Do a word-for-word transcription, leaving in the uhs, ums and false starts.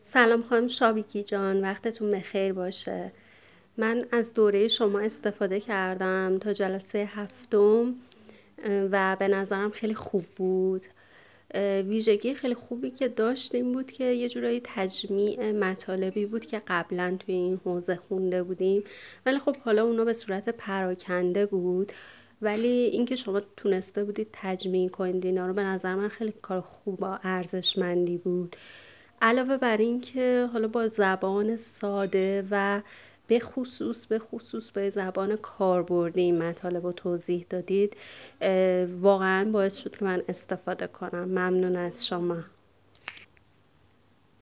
سلام خانم شابیکی جان، وقتتون بخیر باشه. من از دوره شما استفاده کردم تا جلسه هفتم و به نظرم خیلی خوب بود. ویژگی خیلی خوبی که داشت این بود که یه جورایی تجمیع مطالبی بود که قبلا توی این حوزه خونده بودیم، ولی خب حالا اونا به صورت پراکنده بود. ولی اینکه شما تونسته بودید تجمیع کنید اینا رو به نظر من خیلی کار خوب و ارزشمندی بود. علاوه بر این که حالا با زبان ساده و به خصوص به خصوص به زبان کاربردی این مطالب رو توضیح دادید، واقعا باعث شد که من استفاده کنم. ممنون از شما.